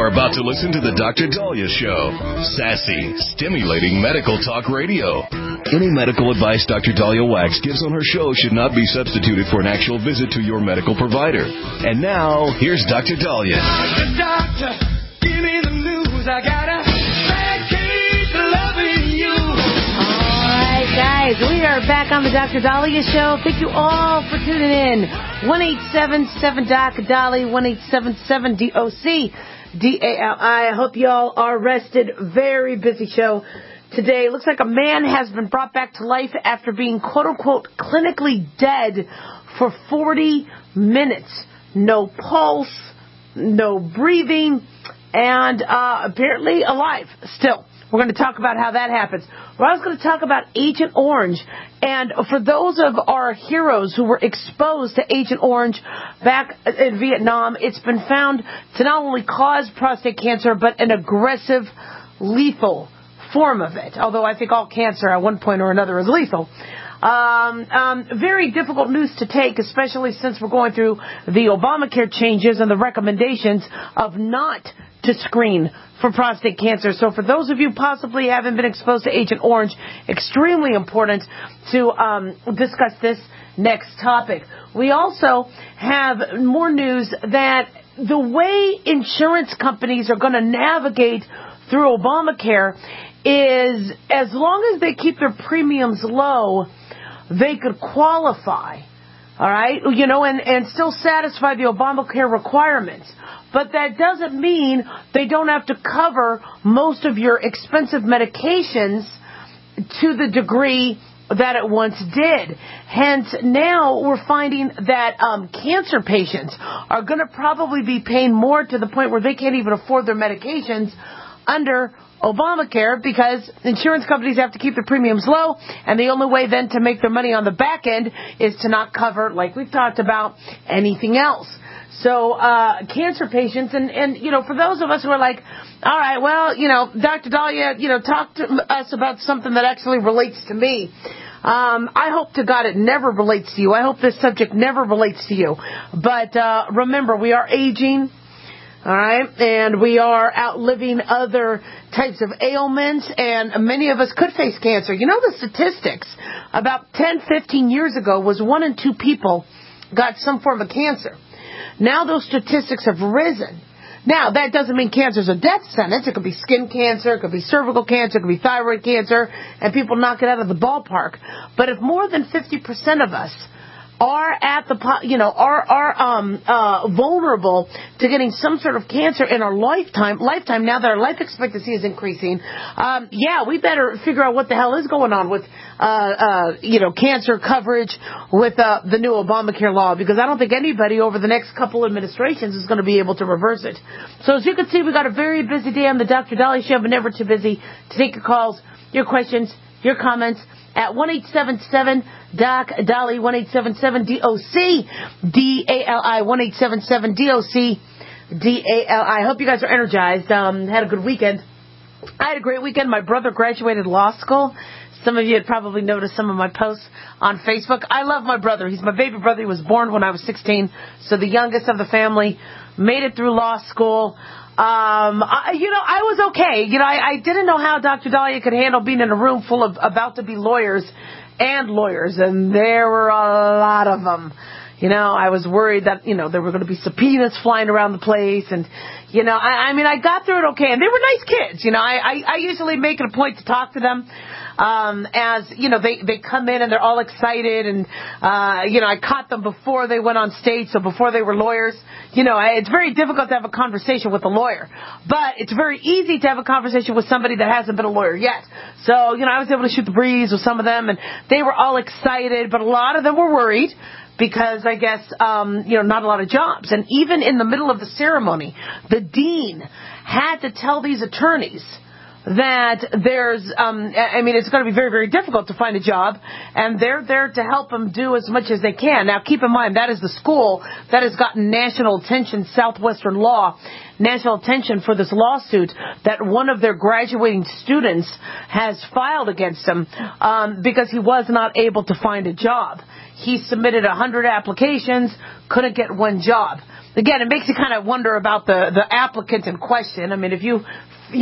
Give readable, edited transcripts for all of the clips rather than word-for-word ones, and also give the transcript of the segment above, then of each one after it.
You're about to listen to the Dr. Daliah Show. Sassy, stimulating medical talk radio. Any medical advice Dr. Daliah Wax gives on her show should not be substituted for an actual visit to your medical provider. And now, here's Dr. Daliah. Doctor, give me the news. I got a bad case of loving you. All right, guys, we are back on the Dr. Daliah Show. Thank you all for tuning in. 1-877-DOC-DALI, 1-877-DOC. DALI. I hope you all are rested. Very busy show today. Looks like a man has been brought back to life after being quote-unquote clinically dead for 40 minutes. No pulse, no breathing, and apparently alive still. We're going to talk about how that happens. We're also going to talk about Agent Orange. And for those of our heroes who were exposed to Agent Orange back in Vietnam, it's been found to not only cause prostate cancer, but an aggressive, lethal form of it. Although I think all cancer at one point or another is lethal. Very difficult news to take, especially since we're going through the Obamacare changes and the recommendations of not to screen for prostate cancer. So for those of you possibly haven't been exposed to Agent Orange, extremely important to discuss this next topic. We also have more news that the way insurance companies are going to navigate through Obamacare is, as long as they keep their premiums low, they could qualify, all right, and still satisfy the Obamacare requirements. But that doesn't mean they don't have to cover most of your expensive medications to the degree that it once did. Hence, now we're finding that cancer patients are going to probably be paying more to the point where they can't even afford their medications under Obamacare, because insurance companies have to keep their premiums low, and the only way then to make their money on the back end is to not cover, like we've talked about, anything else. So cancer patients, and for those of us who are like, all right, well, Dr. Daliah, talk to us about something that actually relates to me. I hope to God it never relates to you. I hope this subject never relates to you. But remember, we are aging. All right, and we are outliving other types of ailments, and many of us could face cancer. The statistics about 10, 15 years ago was 1 in 2 people got some form of cancer. Now those statistics have risen. Now, that doesn't mean cancer is a death sentence. It could be skin cancer, it could be cervical cancer, it could be thyroid cancer, and people knock it out of the ballpark. But if more than 50% of us are at the, vulnerable to getting some sort of cancer in our lifetime, now that our life expectancy is increasing, we better figure out what the hell is going on with, cancer coverage with, the new Obamacare law, because I don't think anybody over the next couple administrations is going to be able to reverse it. So as you can see, we got a very busy day on the Dr. Daliah Show, but never too busy to take your calls, your questions, your comments at 1-877-DOC-DALI, 1-877-DOC, DALI, 1-877-DOC-DALI. I hope you guys are energized. Had a good weekend. I had a great weekend. My brother graduated law school. Some of you had probably noticed some of my posts on Facebook. I love my brother. He's my baby brother. He was born when I was 16, so the youngest of the family, made it through law school. I was okay. I didn't know how Dr. Daliah could handle being in a room full of about-to-be lawyers, and there were a lot of them. I was worried that, there were going to be subpoenas flying around the place, and, I got through it okay, and they were nice kids. I usually make it a point to talk to them. They come in and they're all excited, and, I caught them before they went on stage, so before they were lawyers. It's very difficult to have a conversation with a lawyer, but it's very easy to have a conversation with somebody that hasn't been a lawyer yet. So, I was able to shoot the breeze with some of them, and they were all excited, but a lot of them were worried because I guess, not a lot of jobs. And even in the middle of the ceremony, the dean had to tell these attorneys that there's, it's going to be very, very difficult to find a job, and they're there to help them do as much as they can. Now, keep in mind, that is the school that has gotten national attention, Southwestern Law. national attention for this lawsuit that one of their graduating students has filed against him because he was not able to find a job. He submitted 100 applications, couldn't get one job. Again, it makes you kind of wonder about the applicant in question. I mean, if you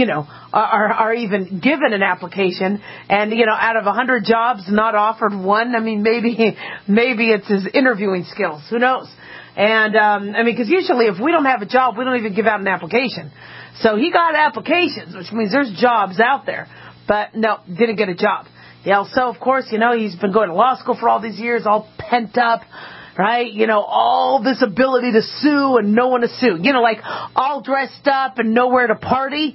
are even given an application and, out of 100 jobs not offered one, I mean, maybe it's his interviewing skills. Who knows? And, because usually if we don't have a job, we don't even give out an application. So he got applications, which means there's jobs out there. But no, didn't get a job. So of course, he's been going to law school for all these years, all pent up. Right? All this ability to sue and no one to sue. Like all dressed up and nowhere to party.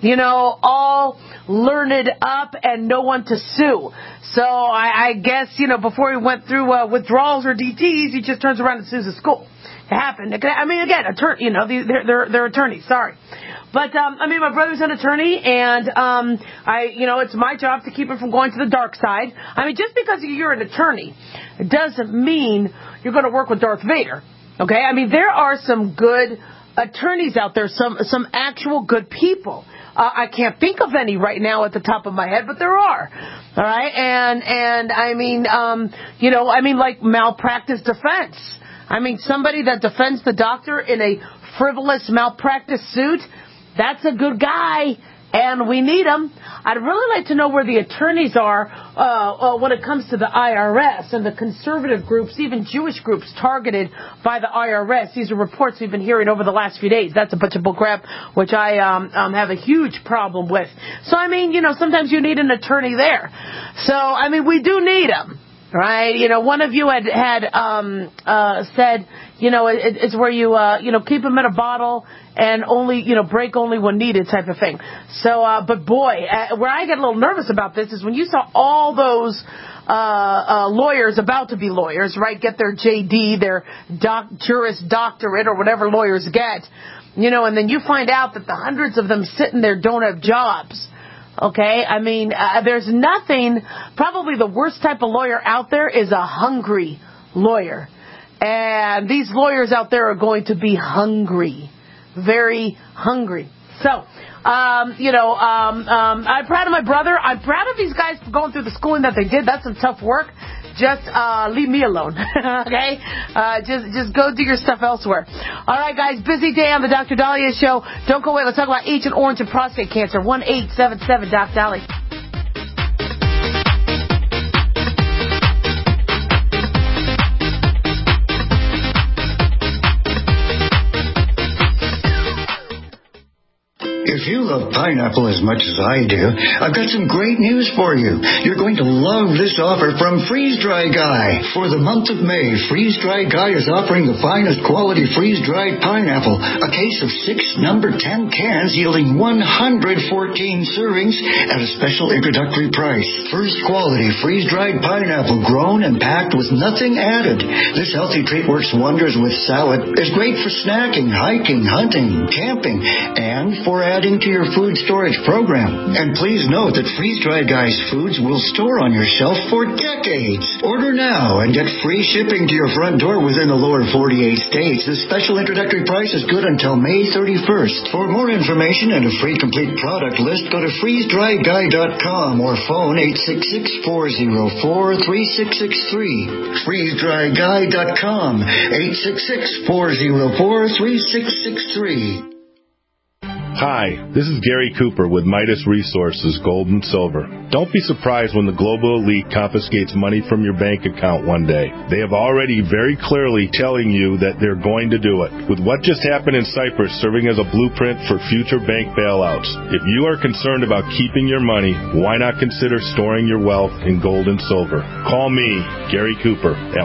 All learned up and no one to sue. So I guess, before he went through withdrawals or DTs, he just turns around and sues the school. It happened. I mean, again, they're attorneys. Sorry. But, my brother's an attorney, and, it's my job to keep him from going to the dark side. I mean, just because you're an attorney, it doesn't mean you're going to work with Darth Vader. Okay? I mean, there are some good attorneys out there, some actual good people. I can't think of any right now at the top of my head, but there are. All right? And I mean, like malpractice defense. I mean, somebody that defends the doctor in a frivolous malpractice suit, that's a good guy, and we need him. I'd really like to know where the attorneys are when it comes to the IRS and the conservative groups, even Jewish groups targeted by the IRS. These are reports we've been hearing over the last few days. That's a bunch of bullcrap, which I have a huge problem with. So, I mean, sometimes you need an attorney there. So, I mean, we do need him. Right? One of you had said, it's where you, keep them in a bottle and only, break only when needed type of thing. So, but boy, where I get a little nervous about this is when you saw all those, lawyers about to be lawyers, right? Get their JD, their Juris Doctorate or whatever lawyers get, and then you find out that the hundreds of them sitting there don't have jobs. Okay, I mean, there's nothing, probably the worst type of lawyer out there is a hungry lawyer. And these lawyers out there are going to be hungry, very hungry. So, I'm proud of my brother. I'm proud of these guys for going through the schooling that they did. That's some tough work. Just leave me alone, okay? Just go do your stuff elsewhere. All right, guys, busy day on the Dr. Daliah Show. Don't go away. Let's talk about Agent Orange and prostate cancer. 1-877-DOC-DALI. If you love pineapple as much as I do, I've got some great news for you. You're going to love this offer from Freeze Dry Guy. For the month of May, Freeze Dry Guy is offering the finest quality freeze-dried pineapple, a case of 6 number 10 cans yielding 114 servings at a special introductory price. First quality freeze-dried pineapple grown and packed with nothing added. This healthy treat works wonders with salad, is great for snacking, hiking, hunting, camping, and for adding to your food storage program. And please note that Freeze Dry Guy's foods will store on your shelf for decades. Order now and get free shipping to your front door within the lower 48 states. This special introductory price is good until May 31st. For more information and a free complete product list, go to freezedryguy.com or phone 866-404-3663. freezedryguy.com 866-404-3663. Hi, this is Gary Cooper with Midas Resources, Gold and Silver. Don't be surprised when the global elite confiscates money from your bank account one day. They have already very clearly telling you that they're going to do it. With what just happened in Cyprus serving as a blueprint for future bank bailouts, if you are concerned about keeping your money, why not consider storing your wealth in gold and silver? Call me, Gary Cooper, at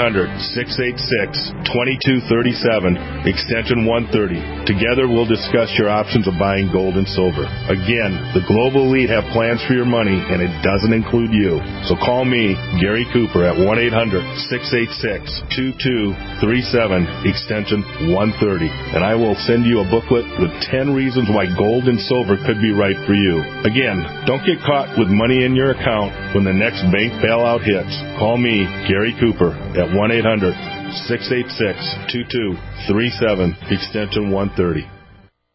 1-800-686-2237, extension 130. Together we'll discuss your options of buying gold and silver. Again, the global elite have plans for your money, and it doesn't include you. So call me, Gary Cooper, at 1-800-686-2237, extension 130, and I will send you a booklet with 10 reasons why gold and silver could be right for you. Again, don't get caught with money in your account when the next bank bailout hits. Call me, Gary Cooper, at 1-800-686-2237, extension 130.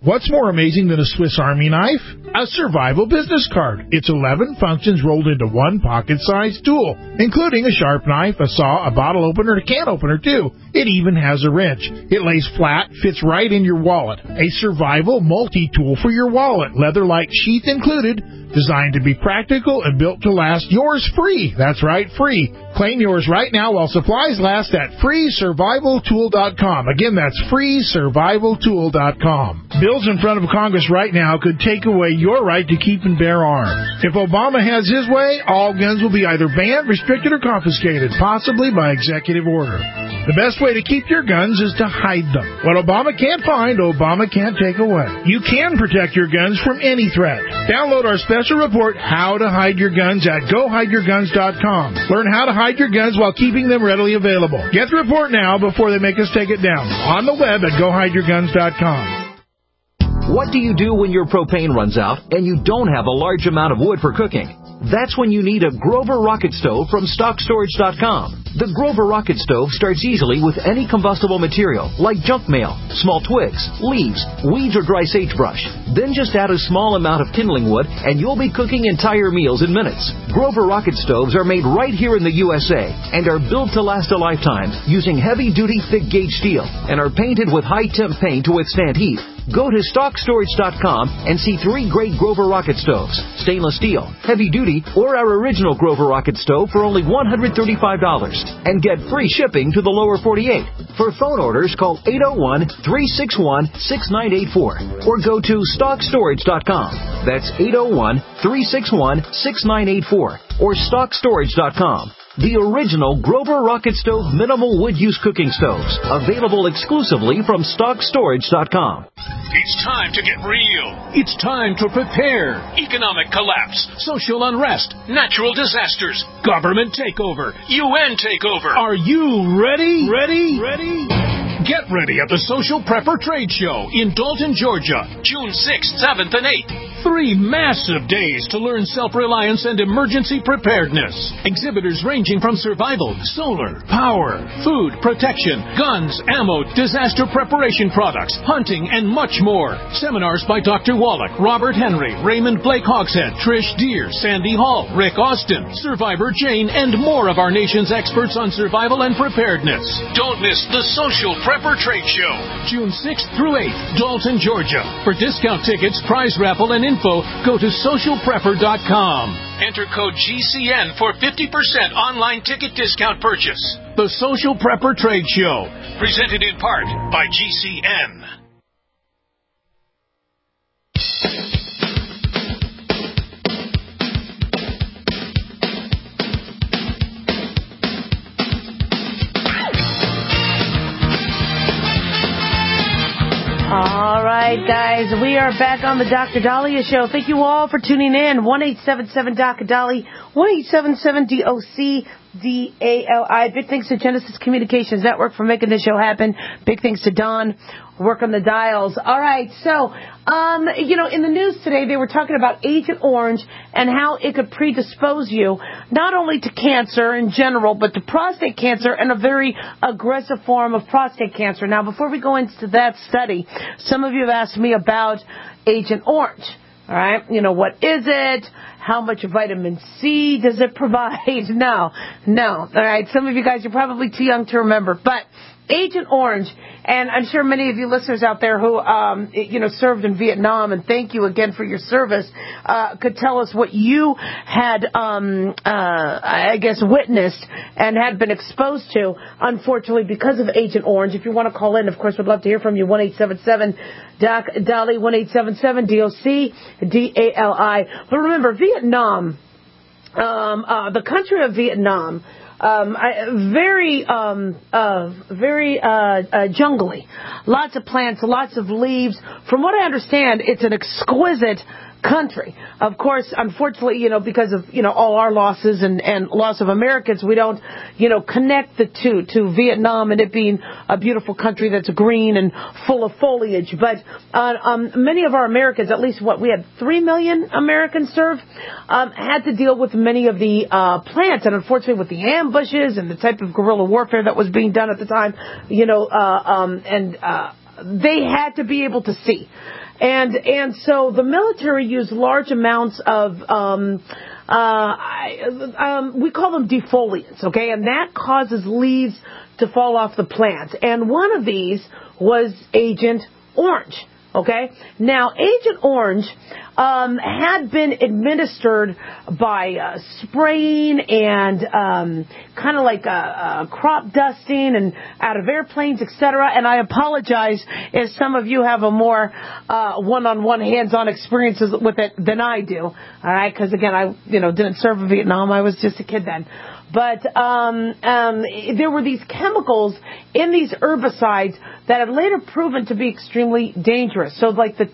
What's more amazing than a Swiss Army knife? A survival business card. It's 11 functions rolled into one pocket-sized tool, including a sharp knife, a saw, a bottle opener, a can opener, too. It even has a wrench. It lays flat, fits right in your wallet. A survival multi-tool for your wallet, leather-like sheath included, designed to be practical and built to last. Yours free. That's right, free. Claim yours right now while supplies last at freesurvivaltool.com. Again, that's freesurvivaltool.com. Bills in front of Congress right now could take away your right to keep and bear arms. If Obama has his way, all guns will be either banned, restricted, or confiscated, possibly by executive order. The best way to keep your guns is to hide them. What Obama can't find, Obama can't take away. You can protect your guns from any threat. Download our special report, How to Hide Your Guns, at GoHideYourGuns.com. Learn how to hide your guns while keeping them readily available. Get the report now before they make us take it down. On the web at GoHideYourGuns.com. What do you do when your propane runs out and you don't have a large amount of wood for cooking? That's when you need a Grover Rocket Stove from StockStorage.com. The Grover Rocket Stove starts easily with any combustible material, like junk mail, small twigs, leaves, weeds, or dry sagebrush. Then just add a small amount of kindling wood, and you'll be cooking entire meals in minutes. Grover Rocket Stoves are made right here in the USA and are built to last a lifetime using heavy-duty, thick-gauge steel and are painted with high-temp paint to withstand heat. Go to StockStorage.com and see 3 great Grover Rocket Stoves, stainless steel, heavy-duty, or our original Grover Rocket Stove for only $135. And get free shipping to the lower 48. For phone orders, call 801-361-6984 or go to StockStorage.com. That's 801-361-6984 or StockStorage.com. The original Grover Rocket Stove minimal wood use cooking stoves, available exclusively from StockStorage.com. It's time to get real. It's time to prepare. Economic collapse, social unrest, natural disasters, government takeover, UN takeover. Are you ready? Ready? Get ready at the Social Prepper Trade Show in Dalton, Georgia, June 6th, 7th, and 8th. 3 massive days to learn self-reliance and emergency preparedness. Exhibitors ranging from survival, solar, power, food, protection, guns, ammo, disaster preparation products, hunting, and much more. Seminars by Dr. Wallach, Robert Henry, Raymond Blake Hogshead, Trish Deere, Sandy Hall, Rick Austin, Survivor Jane, and more of our nation's experts on survival and preparedness. Don't miss the Social Prepper Trade Show, June 6th through 8th, Dalton, Georgia. For discount tickets, prize raffle, and info, go to socialprepper.com. Enter code GCN for 50% online ticket discount purchase. The Social Prepper Trade Show, presented in part by GCN. All right, guys, we are back on the Dr. Dahlia Show. Thank you all for tuning in. 1-877-DOC-DALI, 1-877-DOC-DALI. Big thanks to Genesis Communications Network for making this show happen. Big thanks to Don, work on the dials. All right, so, in the news today, they were talking about Agent Orange and how it could predispose you not only to cancer in general, but to prostate cancer and a very aggressive form of prostate cancer. Now, before we go into that study, some of you have asked me about Agent Orange. All right, what is it? How much vitamin C does it provide? No. All right, some of you guys are probably too young to remember, but Agent Orange, and I'm sure many of you listeners out there who, served in Vietnam, and thank you again for your service, could tell us what you had, witnessed and had been exposed to, unfortunately, because of Agent Orange. If you want to call in, of course, we'd love to hear from you. 1-877-DOC-DALI, 1-877-DOC-DALI. But remember, Vietnam, the country of Vietnam, very jungly. Lots of plants, lots of leaves. From what I understand, it's an exquisite country. Of course, unfortunately, because of, all our losses and loss of Americans, we don't, connect the two to Vietnam and it being a beautiful country that's green and full of foliage. But many of our Americans, at least we had 3 million Americans serve, had to deal with many of the plants, and unfortunately with the ambushes and the type of guerrilla warfare that was being done at the time, they had to be able to see. And so the military used large amounts of we call them defoliants, okay? And that causes leaves to fall off the plants. And one of these was Agent Orange. Okay? Now, Agent Orange had been administered by spraying and kind of like crop dusting and out of airplanes, etc. And I apologize if some of you have a more one-on-one, hands-on experiences with it than I do. All right? Because again, I didn't serve in Vietnam. I was just a kid then. But there were these chemicals in these herbicides that had later proven to be extremely dangerous. So like the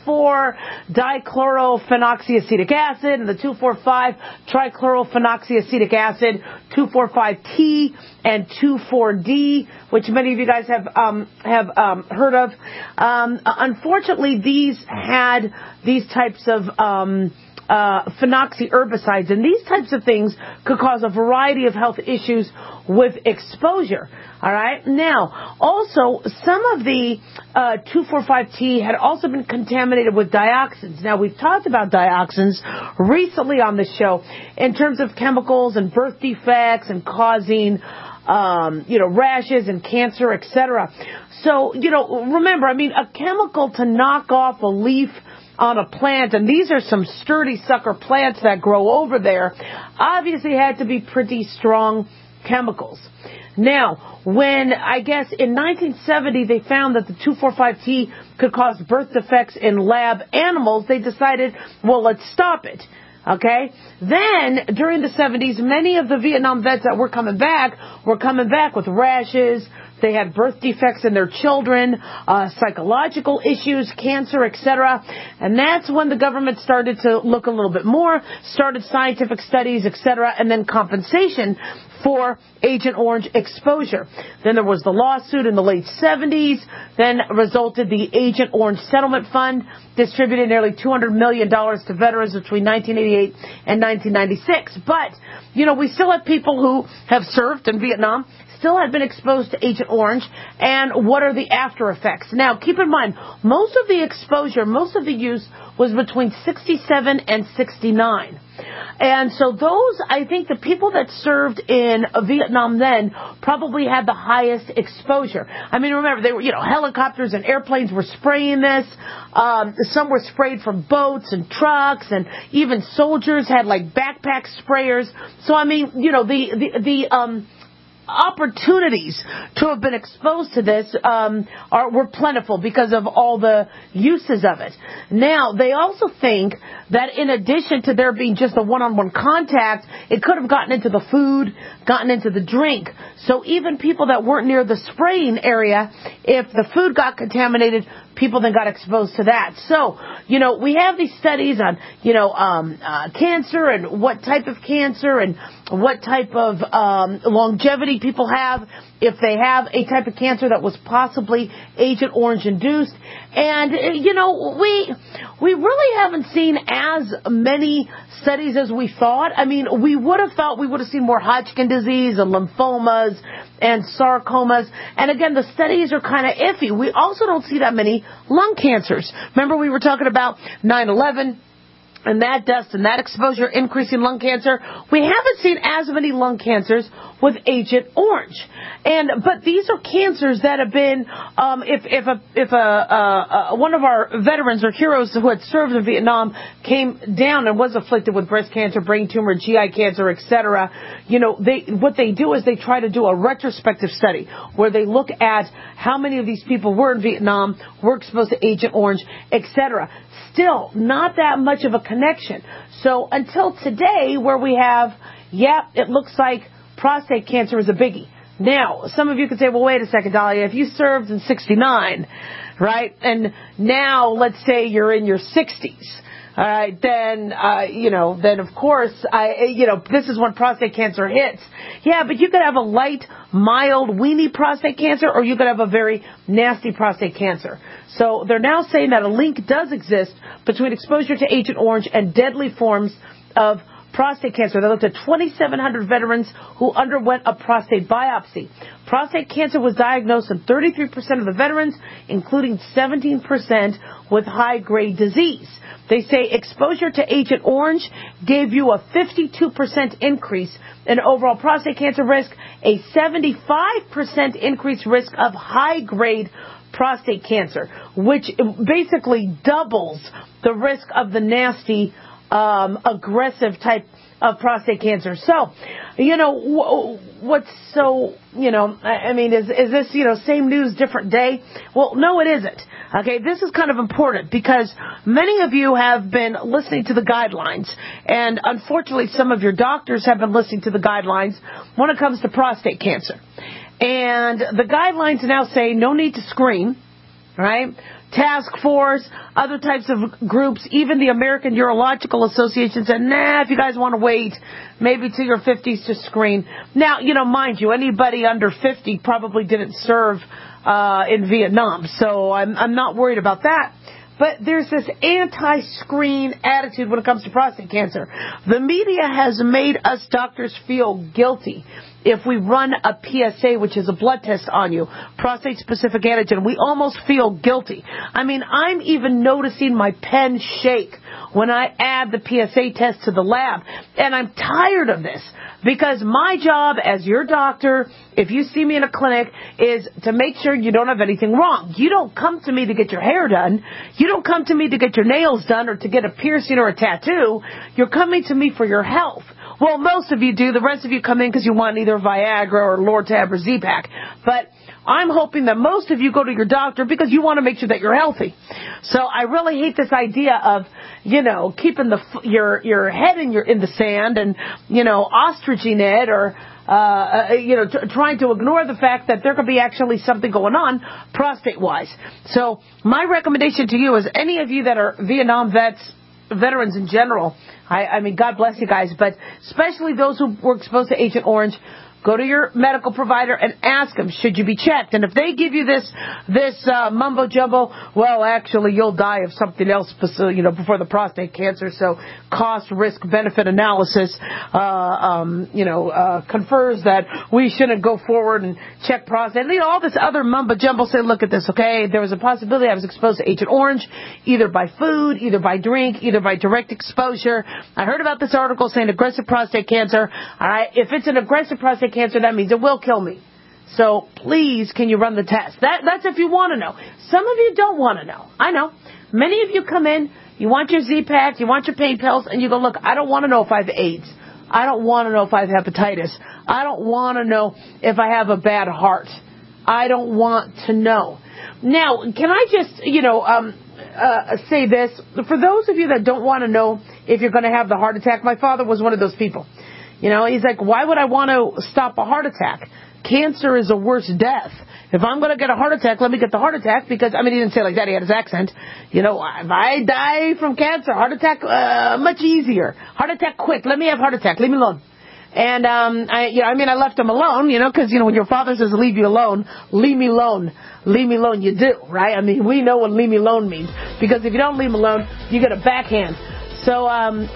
2,4-dichlorophenoxyacetic acid and the 2,4,5-trichlorophenoxyacetic acid, 2,4,5-T and 2,4-D, which many of you guys have heard of. Unfortunately, these had these types of phenoxy herbicides, and these types of things could cause a variety of health issues with exposure. All right. Now, also, some of the 2,4,5-T had also been contaminated with dioxins. Now, we've talked about dioxins recently on this show in terms of chemicals and birth defects and causing rashes and cancer, etc. So, remember, a chemical to knock off a leaf on a plant, and these are some sturdy sucker plants that grow over there, obviously had to be pretty strong chemicals. Now, when, I guess, in 1970 they found that the 2,4,5-T could cause birth defects in lab animals, they decided, well, let's stop it. Okay? Then, during the 70s, many of the Vietnam vets that were coming back with rashes. They had birth defects in their children, psychological issues, cancer, etc. And that's when the government started to look a little bit more, started scientific studies, etc., and then compensation for Agent Orange exposure. Then there was the lawsuit in the late 70s. Then resulted the Agent Orange Settlement Fund, distributed nearly $200 million to veterans between 1988 and 1996. But, we still have people who have served in Vietnam, still had been exposed to Agent Orange, and what are the after effects? Now, keep in mind, most of the exposure, most of the use was between 67 and 69. And so I think the people that served in Vietnam then probably had the highest exposure. Remember, they were, helicopters and airplanes were spraying this. Some were sprayed from boats and trucks, and even soldiers had like backpack sprayers. So, the opportunities to have been exposed to this were plentiful because of all the uses of it. Now, they also think that in addition to there being just a one-on-one contact, it could have gotten into the food, gotten into the drink. So even people that weren't near the spraying area, if the food got contaminated, people then got exposed to that. So, we have these studies on, cancer and what type of cancer and what type of longevity people have if they have a type of cancer that was possibly Agent Orange induced. And, we really haven't seen as many studies as we thought. We would have thought we would have seen more Hodgkin disease and lymphomas and sarcomas. And again, the studies are kind of iffy. We also don't see that many lung cancers. Remember we were talking about 9/11? And that dust and that exposure increasing lung cancer. We haven't seen as many lung cancers with Agent Orange. But these are cancers that have been, if one of our veterans or heroes who had served in Vietnam came down and was afflicted with breast cancer, brain tumor, GI cancer, etc., what they do is they try to do a retrospective study where they look at how many of these people were in Vietnam, were exposed to Agent Orange, etc. Still, not that much of a connection. So until today, where we have, it looks like prostate cancer is a biggie. Now, some of you could say, well, wait a second, Dahlia, if you served in 69, right, and now let's say you're in your 60s, all right, then of course, this is when prostate cancer hits. Yeah, but you could have a light, mild, weenie prostate cancer, or you could have a very nasty prostate cancer. So they're now saying that a link does exist between exposure to Agent Orange and deadly forms of prostate cancer. They looked at 2,700 veterans who underwent a prostate biopsy. Prostate cancer was diagnosed in 33% of the veterans, including 17% with high-grade disease. They say exposure to Agent Orange gave you a 52% increase in overall prostate cancer risk, a 75% increased risk of high-grade prostate cancer, which basically doubles the risk of the nasty, aggressive type of prostate cancer. So, what's so, I mean, is this, same news, different day? Well, no, it isn't. Okay, this is kind of important because many of you have been listening to the guidelines, and unfortunately some of your doctors have been listening to the guidelines when it comes to prostate cancer. And the guidelines now say no need to screen, right? Task Force, other types of groups, even the American Urological Association said, if you guys want to wait, maybe to your 50s to screen. Now, mind you, anybody under 50 probably didn't serve in Vietnam, so I'm not worried about that. But there's this anti-screen attitude when it comes to prostate cancer. The media has made us doctors feel guilty if we run a PSA, which is a blood test on you, prostate-specific antigen. We almost feel guilty. I mean, I'm even noticing my pen shake when I add the PSA test to the lab. And I'm tired of this because my job as your doctor, if you see me in a clinic, is to make sure you don't have anything wrong. You don't come to me to get your hair done. You don't come to me to get your nails done or to get a piercing or a tattoo. You're coming to me for your health. Well, most of you do. The rest of you come in because you want either Viagra or Lortab or Z-Pak. But I'm hoping that most of you go to your doctor because you want to make sure that you're healthy. So I really hate this idea of, keeping your head in the sand and, ostriching it or, trying to ignore the fact that there could be actually something going on prostate-wise. So my recommendation to you is any of you that are Vietnam veterans in general, I mean, God bless you guys, but especially those who were exposed to Agent Orange, go to your medical provider and ask them, should you be checked? And if they give you this mumbo jumbo, well, actually, you'll die of something else, before the prostate cancer. So cost, risk, benefit analysis, confers that we shouldn't go forward and check prostate. All this other mumbo jumbo. Say, look at this, okay? There was a possibility I was exposed to Agent Orange, either by food, either by drink, either by direct exposure. I heard about this article saying aggressive prostate cancer. All right, if it's an aggressive prostate cancer, that means it will kill me. So please, can you run the test? That's if you want to know. Some of you don't want to know. I know. Many of you come in, you want your Z-Pak, you want your pain pills, and you go, look, I don't want to know if I have AIDS. I don't want to know if I have hepatitis. I don't want to know if I have a bad heart. I don't want to know. Now, can I just, say this? For those of you that don't want to know if you're going to have the heart attack, my father was one of those people. He's like, why would I want to stop a heart attack? Cancer is a worse death. If I'm going to get a heart attack, let me get the heart attack because, he didn't say it like that. He had his accent. If I die from cancer, heart attack, much easier. Heart attack quick. Let me have heart attack. Leave me alone. And, I left him alone, because, when your father says leave you alone, leave me alone, you do, right? We know what leave me alone means because if you don't leave him alone, you get a backhand. So, okay,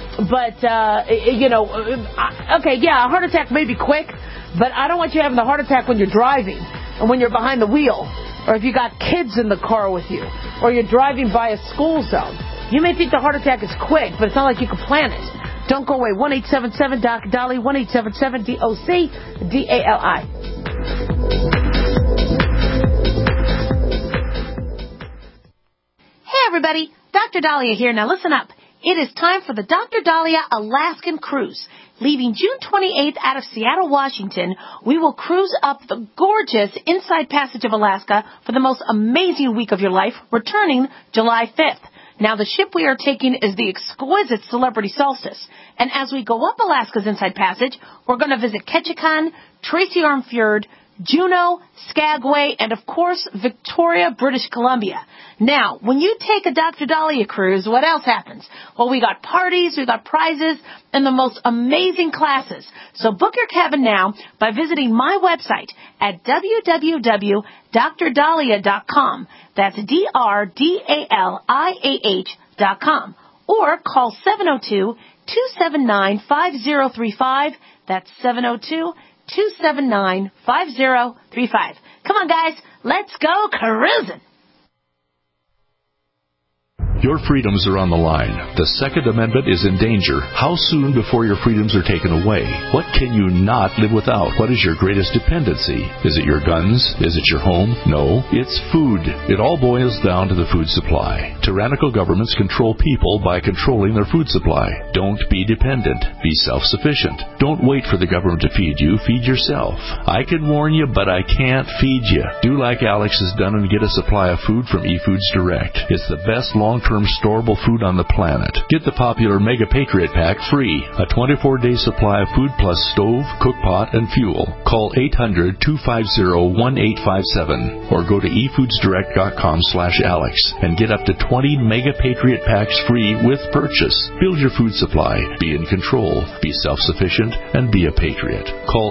yeah, a heart attack may be quick, but I don't want you having the heart attack when you're driving and when you're behind the wheel, or if you got kids in the car with you, or you're driving by a school zone. You may think the heart attack is quick, but it's not like you can plan it. Don't go away. 1-877-DOC-DALI, 1-877-DOC-DALI. Hey, everybody. Dr. Dahlia here. Now, listen up. It is time for the Dr. Dahlia Alaskan Cruise. Leaving June 28th out of Seattle, Washington, we will cruise up the gorgeous Inside Passage of Alaska for the most amazing week of your life, returning July 5th. Now, the ship we are taking is the exquisite Celebrity Solstice. And as we go up Alaska's Inside Passage, we're going to visit Ketchikan, Tracy Arm Fjord, Juneau, Skagway, and of course, Victoria, British Columbia. Now, when you take a Dr. Dahlia cruise, what else happens? Well, we got parties, we got prizes, and the most amazing classes. So book your cabin now by visiting my website at www.drdahlia.com. That's DRDALIAH.com. Or call 702-279-5035. That's 702-279-5035. Come on, guys. Let's go cruising. Your freedoms are on the line. The Second Amendment is in danger. How soon before your freedoms are taken away? What can you not live without? What is your greatest dependency? Is it your guns? Is it your home? No, it's food. It all boils down to the food supply. Tyrannical governments control people by controlling their food supply. Don't be dependent. Be self-sufficient. Don't wait for the government to feed you. Feed yourself. I can warn you, but I can't feed you. Do like Alex has done and get a supply of food from eFoods Direct. It's the best long-term storable food on the planet. Get the popular Mega Patriot Pack free. A 24-day supply of food plus stove, cookpot, and fuel. Call 800-250-1857 or go to efoodsdirect.com/Alex and get up to 20 Mega Patriot Packs free with purchase. Build your food supply. Be in control. Be self-sufficient and be a patriot. Call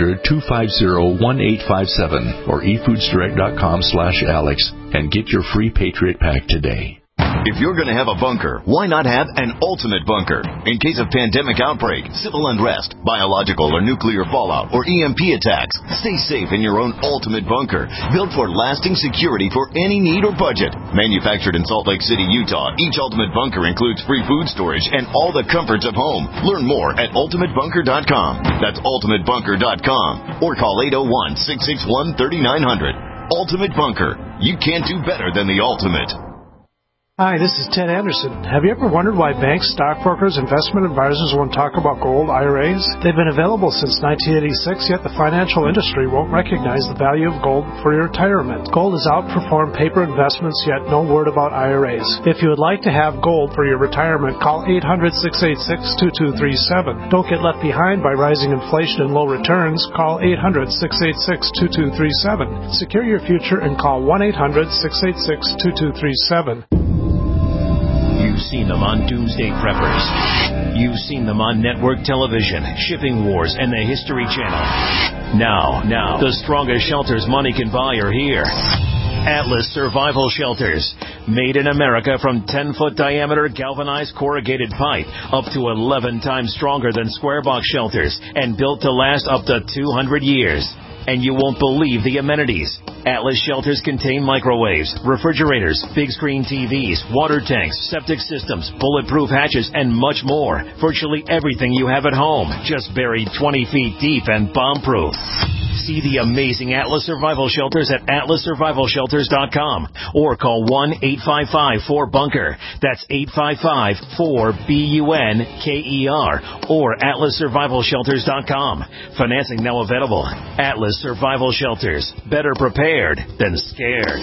800-250-1857 or efoodsdirect.com/Alex and get your free Patriot Pack today. If you're going to have a bunker, why not have an ultimate bunker? In case of pandemic outbreak, civil unrest, biological or nuclear fallout, or EMP attacks, stay safe in your own ultimate bunker, built for lasting security for any need or budget. Manufactured in Salt Lake City, Utah, each ultimate bunker includes free food storage and all the comforts of home. Learn more at ultimatebunker.com. That's ultimatebunker.com. Or call 801-661-3900. Ultimate Bunker. You can't do better than the ultimate. Hi, this is Ted Anderson. Have you ever wondered why banks, stockbrokers, investment advisors won't talk about gold IRAs? They've been available since 1986, yet the financial industry won't recognize the value of gold for your retirement. Gold has outperformed paper investments, yet no word about IRAs. If you would like to have gold for your retirement, call 800-686-2237. Don't get left behind by rising inflation and low returns. Call 800-686-2237. Secure your future and call 1-800-686-2237. You've seen them on Doomsday Preppers. You've seen them on network television, Shipping Wars, and the History Channel. Now, the strongest shelters money can buy are here. Atlas Survival Shelters. Made in America from 10-foot diameter galvanized corrugated pipe, up to 11 times stronger than square box shelters, and built to last up to 200 years. And you won't believe the amenities. Atlas shelters contain microwaves, refrigerators, big screen TVs, water tanks, septic systems, bulletproof hatches, and much more. Virtually everything you have at home, just buried 20 feet deep and bomb-proof. See the amazing Atlas Survival Shelters at atlassurvivalshelters.com or call 1-855-4BUNKER. That's 855-4BUNKER or atlassurvivalshelters.com. Financing now available. Atlas Survival Shelters. Better prepared than scared.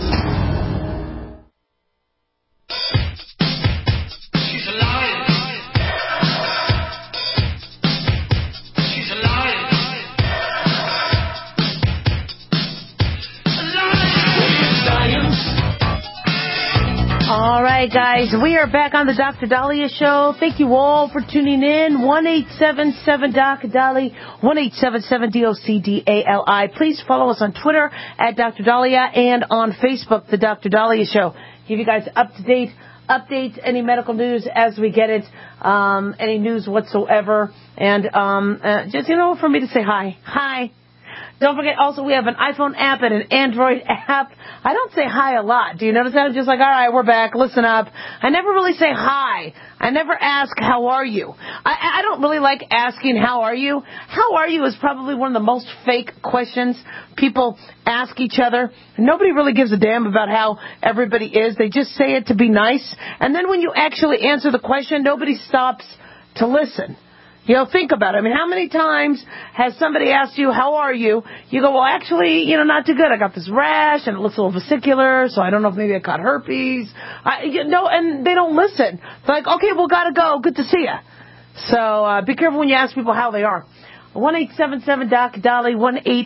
All right, guys, we are back on the Dr. Dahlia Show. Thank you all for tuning in. 1-877-DOC-DALI, 1-877-DOC-DALI. Please follow us on Twitter at Dr. Dahlia and on Facebook, the Dr. Dahlia Show. Give you guys up-to-date updates, any medical news as we get it, any news whatsoever. And just, for me to say hi. Hi. Don't forget, also, we have an iPhone app and an Android app. I don't say hi a lot. Do you notice that? I'm just like, all right, we're back. Listen up. I never really say hi. I never ask, how are you? I don't really like asking, how are you? How are you is probably one of the most fake questions people ask each other. Nobody really gives a damn about how everybody is. They just say it to be nice. And then when you actually answer the question, nobody stops to listen. Think about it. I mean, how many times has somebody asked you, how are you? You go, well, actually, not too good. I got this rash, and it looks a little vesicular, so I don't know if maybe I caught herpes. And they don't listen. They're like, okay, well, gotta go. Good to see you. So be careful when you ask people how they are. 1-877-DOC-DALI,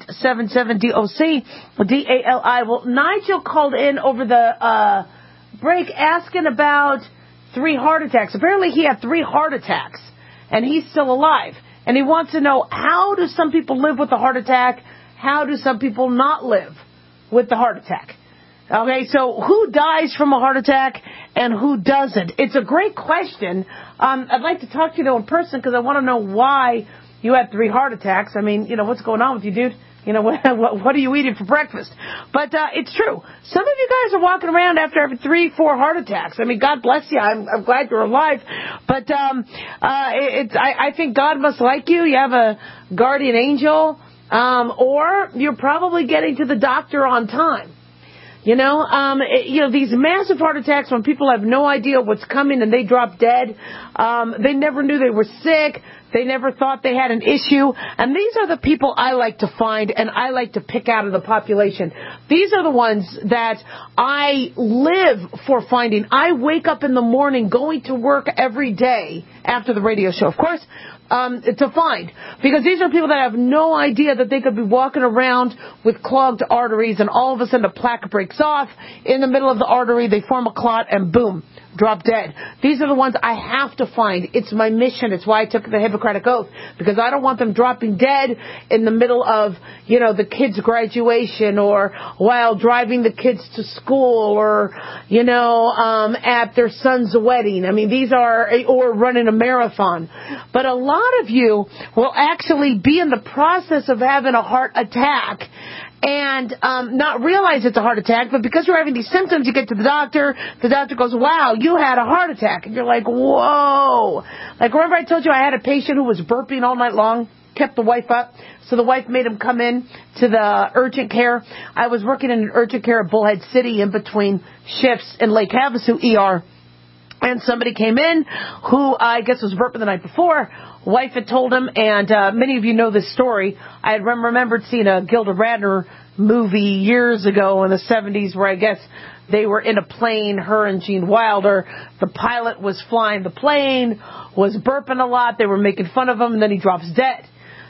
1-877-DOC-DALI. Well, Nigel called in over the break asking about 3 heart attacks. Apparently, he had 3 heart attacks. And he's still alive. And he wants to know, how do some people live with a heart attack? How do some people not live with the heart attack? Okay, so who dies from a heart attack and who doesn't? It's a great question. I'd like to talk to you in person because I want to know why you had 3 heart attacks. I mean, what's going on with you, dude? You know, what are you eating for breakfast? But it's true. Some of you guys are walking around after having 3-4 heart attacks. I mean, God bless you. I'm glad you're alive. But I think God must like you. You have a guardian angel. Or you're probably getting to the doctor on time. You know, these massive heart attacks when people have no idea what's coming and they drop dead. They never knew they were sick. They never thought they had an issue. And these are the people I like to find and I like to pick out of the population. These are the ones that I live for finding. I wake up in the morning going to work every day after the radio show, of course, to find. Because these are people that have no idea that they could be walking around with clogged arteries and all of a sudden a plaque breaks off in the middle of the artery. They form a clot and boom, drop dead. These are the ones I have to find. It's my mission. It's why I took the Hippocratic Oath, because I don't want them dropping dead in the middle of, the kids' graduation or while driving the kids to school or, at their son's wedding. I mean, or running a marathon. But a lot of you will actually be in the process of having a heart attack and not realize it's a heart attack, but because you're having these symptoms, you get to the doctor goes, wow, you had a heart attack. And you're like, whoa. Like, remember I told you I had a patient who was burping all night long, kept the wife up, so the wife made him come in to the urgent care. I was working in an urgent care at Bullhead City in between shifts in Lake Havasu ER. And somebody came in who I guess was burping the night before. Wife had told him, and many of you know this story. I had remembered seeing a Gilda Radner movie years ago in the 70s where I guess they were in a plane, her and Gene Wilder. The pilot was flying the plane, was burping a lot. They were making fun of him, and then he drops dead.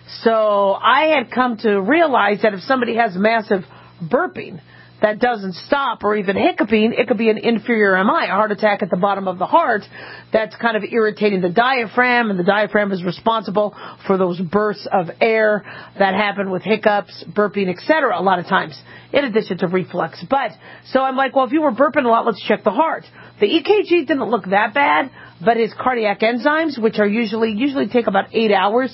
So I had come to realize that if somebody has massive burping that doesn't stop or even hiccuping, it could be an inferior MI, a heart attack at the bottom of the heart that's kind of irritating the diaphragm, and the diaphragm is responsible for those bursts of air that happen with hiccups, burping, etc. a lot of times, in addition to reflux. But, so I'm like, well, if you were burping a lot, let's check the heart. The EKG didn't look that bad, but his cardiac enzymes, which are usually take about 8 hours,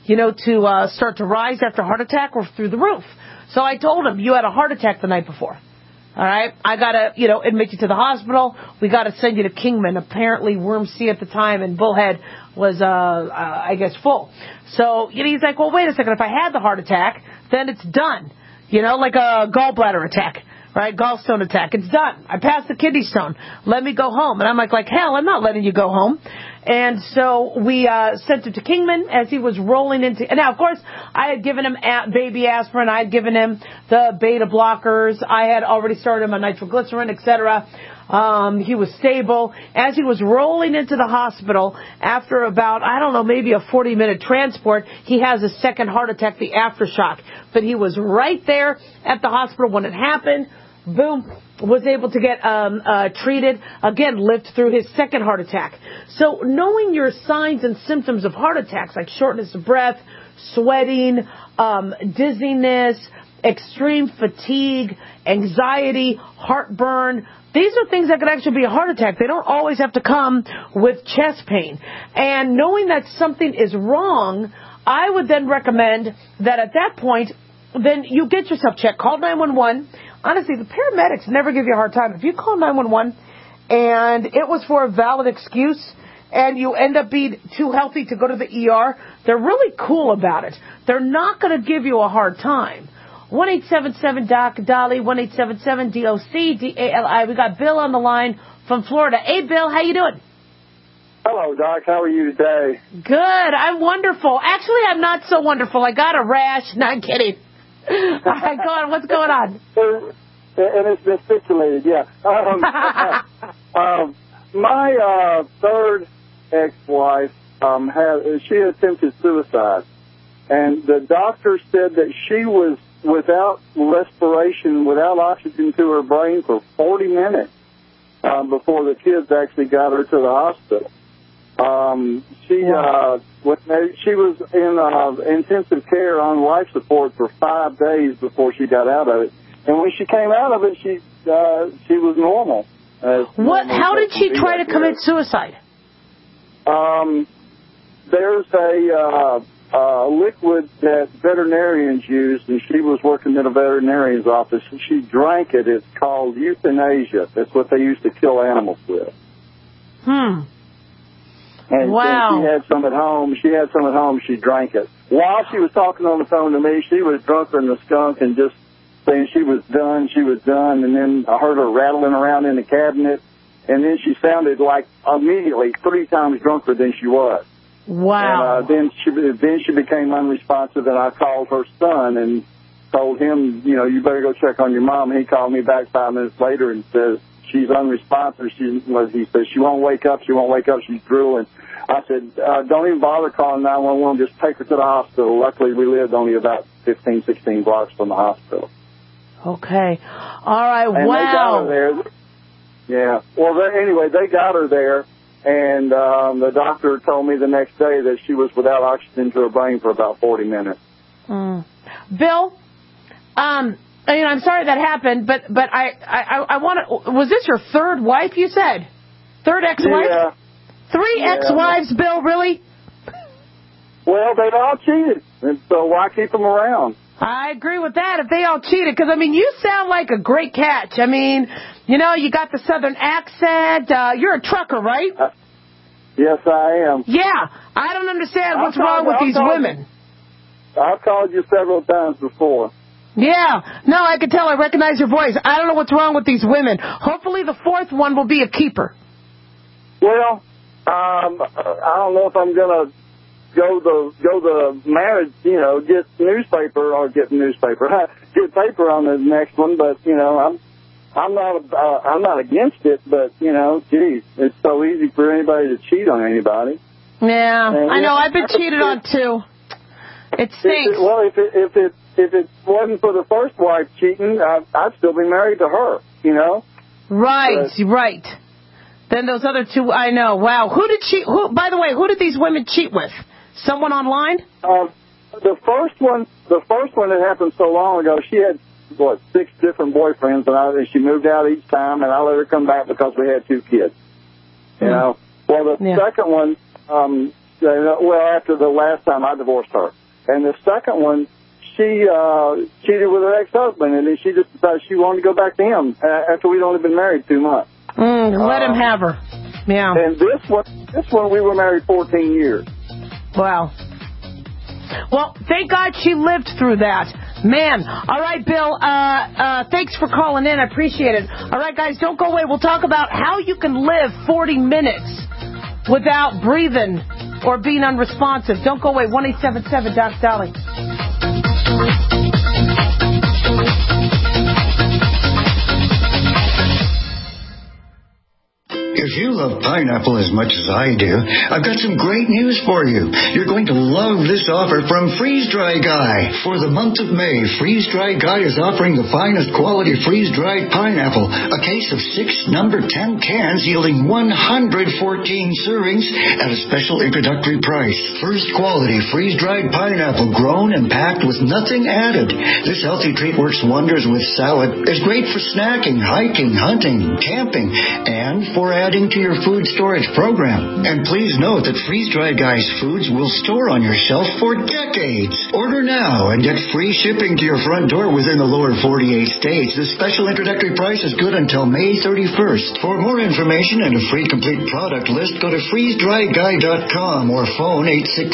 to start to rise after a heart attack, were through the roof. So I told him, you had a heart attack the night before. All right? I got to, admit you to the hospital. We got to send you to Kingman. Apparently, Worm C at the time and Bullhead was, I guess, full. So, he's like, well, wait a second. If I had the heart attack, then it's done. Like a gallbladder attack, right? Gallstone attack. It's done. I passed the kidney stone. Let me go home. And I'm like, hell, I'm not letting you go home. And so we sent him to Kingman as he was rolling into... And now, of course, I had given him baby aspirin. I had given him the beta blockers. I had already started him on nitroglycerin, etc. He was stable. As he was rolling into the hospital, after about, maybe a 40-minute transport, he has a second heart attack, the aftershock. But he was right there at the hospital when it happened. Boom. Was able to get treated, again, lived through his second heart attack. So knowing your signs and symptoms of heart attacks, like shortness of breath, sweating, dizziness, extreme fatigue, anxiety, heartburn, these are things that could actually be a heart attack. They don't always have to come with chest pain. And knowing that something is wrong, I would then recommend that at that point, then you get yourself checked. Call 911. Honestly, the paramedics never give you a hard time. If you call 911 and it was for a valid excuse and you end up being too healthy to go to the ER, they're really cool about it. They're not going to give you a hard time. 1-877-DOC-DALI, 1-877-DOC-DALI. We got Bill on the line from Florida. Hey, Bill, how you doing? Hello, Doc. How are you today? Good. I'm wonderful. Actually, I'm not so wonderful. I got a rash. No, I'm kidding. All right, go on. What's going on? And it's been stipulated, yeah. My third ex-wife she attempted suicide, and the doctor said that she was without respiration, without oxygen to her brain for 40 minutes before the kids actually got her to the hospital. She was in intensive care on life support for 5 days before she got out of it, and when she came out of it, she was normal. How did she try to commit suicide? There's a liquid that veterinarians use, and she was working in a veterinarian's office, and she drank it. It's called euthanasia. That's what they used to kill animals with. Hmm. And wow. She had some at home. She drank it. While she was talking on the phone to me, she was drunker than the skunk and just saying she was done. And then I heard her rattling around in the cabinet, and then she sounded like immediately 3 times drunker than she was. Wow. And then she became unresponsive, and I called her son and told him, you better go check on your mom. And he called me back 5 minutes later and says, she's unresponsive. He said, she won't wake up. She's drooling. I said, don't even bother calling 911. Just take her to the hospital. Luckily, we lived only about 15, 16 blocks from the hospital. Okay. All right. And wow. They got her there. Yeah. Well, anyway, they got her there, and the doctor told me the next day that she was without oxygen to her brain for about 40 minutes. Bill, I'm sorry that happened, but I want to. Was this your third wife? You said 3rd ex-wife? Yeah. 3 ex-wives, Bill? Really? Well, they all cheated, and so why keep them around? I agree with that. If they all cheated, because you sound like a great catch. You got the Southern accent. You're a trucker, right? Yes, I am. Yeah, I don't understand what's wrong with these women. I've called you several times before. Yeah. No, I can tell. I recognize your voice. I don't know what's wrong with these women. Hopefully the 4th one will be a keeper. Well, I don't know if I'm going to go the marriage, get paper on the next one, but, I'm not against it, but, geez, it's so easy for anybody to cheat on anybody. Yeah, and, I know. I've been cheated on, too. It stinks. If it wasn't for the first wife cheating, I'd still be married to her, Right, right. Then those other 2, I know. Wow. By the way, who did these women cheat with? Someone online? The first one that happened so long ago, she had, 6 different boyfriends, and she moved out each time, and I let her come back because we had 2 kids. Well, the second one, after the last time I divorced her. And the second one, she cheated with her ex-husband, and then she just decided she wanted to go back to him after we'd only been married 2 months. Let him have her. Yeah. And this one we were married 14 years. Wow. Well, thank God she lived through that. Man. All right, Bill, thanks for calling in. I appreciate it. All right, guys, don't go away. We'll talk about how you can live 40 minutes without breathing or being unresponsive. Don't go away. 1-877-DOC-DOLLY. If you love pineapple as much as I do, I've got some great news for you. You're going to love this offer from Freeze Dry Guy. For the month of May, Freeze Dry Guy is offering the finest quality freeze-dried pineapple, a case of 6 number 10 cans yielding 114 servings at a special introductory price. First quality freeze-dried pineapple grown and packed with nothing added. This healthy treat works wonders with salad. It's great for snacking, hiking, hunting, camping, and for adding to your food storage program. And please note that Freeze Dry Guy's foods will store on your shelf for decades. Order now and get free shipping to your front door within the lower 48 states. This special introductory price is good until May 31st. For more information and a free complete product list, go to freezedryguy.com or phone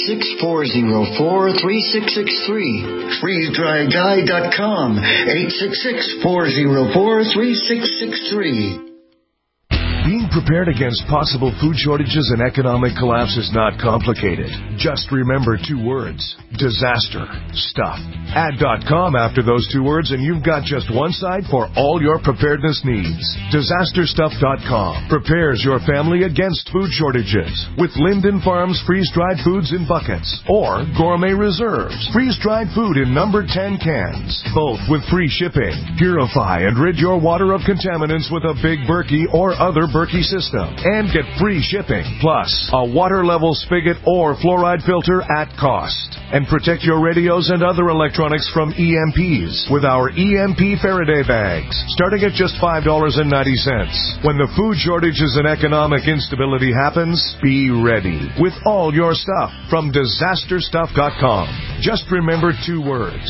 866-404-3663. freezedryguy.com 866-404-3663. Being prepared against possible food shortages and economic collapse is not complicated. Just remember 2 words: disaster stuff. Add .com after those 2 words and you've got just one site for all your preparedness needs. DisasterStuff.com prepares your family against food shortages with Linden Farms freeze-dried foods in buckets or Gourmet Reserves freeze-dried food in number 10 cans, both with free shipping. Purify and rid your water of contaminants with a Big Berkey or other Berkey system and get free shipping, plus a water level spigot or fluoride filter at cost. And protect your radios and other electronics from EMPs with our EMP Faraday bags, starting at just $5.90. When the food shortages and economic instability happens, be ready with all your stuff from DisasterStuff.com. Just remember 2 words: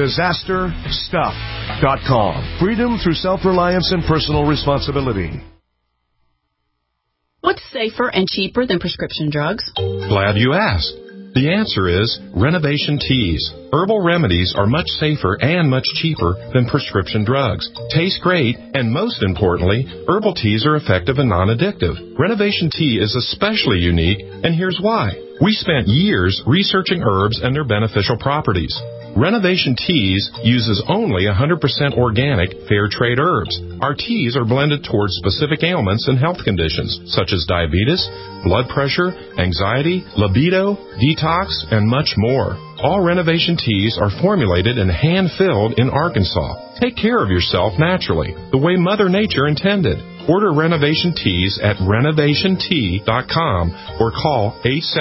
DisasterStuff.com. Freedom through self-reliance and personal responsibility. What's safer and cheaper than prescription drugs? Glad you asked. The answer is Renovation Teas. Herbal remedies are much safer and much cheaper than prescription drugs. Taste great, and most importantly, herbal teas are effective and non-addictive. Renovation Tea is especially unique, and here's why. We spent years researching herbs and their beneficial properties. Renovation Teas uses only 100% organic, fair trade herbs. Our teas are blended towards specific ailments and health conditions, such as diabetes, blood pressure, anxiety, libido, detox, and much more. All Renovation Teas are formulated and hand-filled in Arkansas. Take care of yourself naturally, the way Mother Nature intended. Order Renovation Teas at renovationtea.com or call